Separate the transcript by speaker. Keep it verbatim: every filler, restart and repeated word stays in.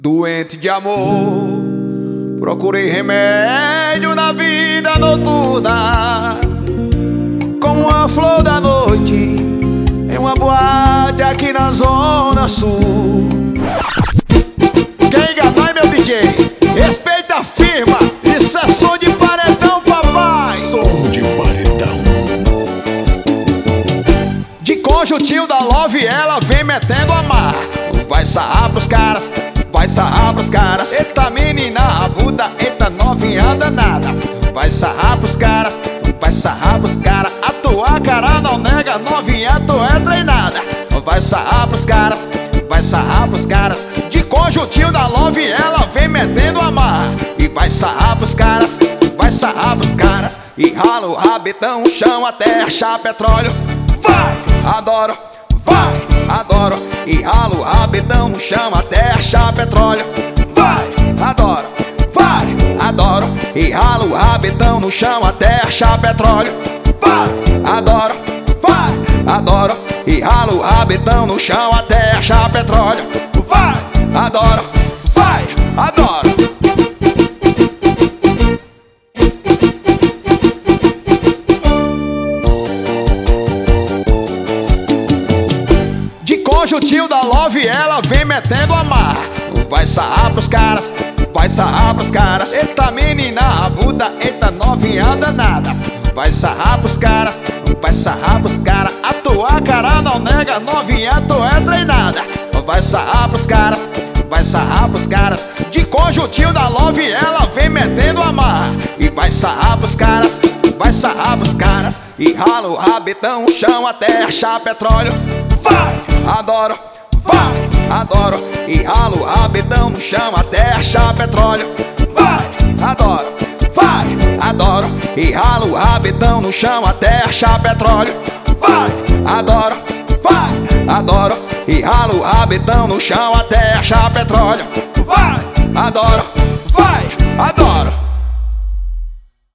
Speaker 1: Doente de amor, procurei remédio na vida noturna, como uma flor da noite em uma boate aqui na Zona Sul. Quem enganou é meu D J, respeita a firma, isso é som de paredão, papai.
Speaker 2: Som de paredão.
Speaker 1: De conjuntinho da Love ela vem metendo a mar. Vai sarrar pros caras, vai sarrar pros caras. Eita menina aguda, eita novinha danada. Vai sarrar pros caras, vai sarrar pros caras. A tua cara não nega, novinha tu é treinada. Vai sarrar pros caras, vai sarrar pros caras. De conjuntinho da Love ela vem metendo a mar. E vai sarrar pros caras, vai sarrar pros caras. E rala o rabetão, chão até achar petróleo. Vai, adoro, vai, adoro. E rala o rabetão no chão até achar petróleo. Vai, adoro, vai, adoro. E rala o rabetão no chão até achar petróleo. Vai, adoro, vai, adoro. E rala o rabetão no chão até achar petróleo. Vai, adoro, vai, adoro. Conjuntinho da Love ela vem metendo a mar. Vai sarrar pros caras, vai sarrar pros caras. Eita menina aguda, eita novinha danada. Vai sarrar pros caras, vai sarrar pros caras. A tua cara não nega, novinha tu é treinada. Vai sarrar pros caras, vai sarrar pros caras. De conjuntinho da Love ela vem metendo a mar. E vai sarrar pros caras, vai sarrar pros caras. E rala o rabetão no chão até achar petróleo. Vai, adoro, vai, adoro. E rala o rabetão no chão até achar petróleo. Vai, adoro, vai, adoro. E rala o rabetão no chão até achar petróleo. Vai, adoro, vai, adoro. E rala o rabetão no chão até achar petróleo. Vai, adoro.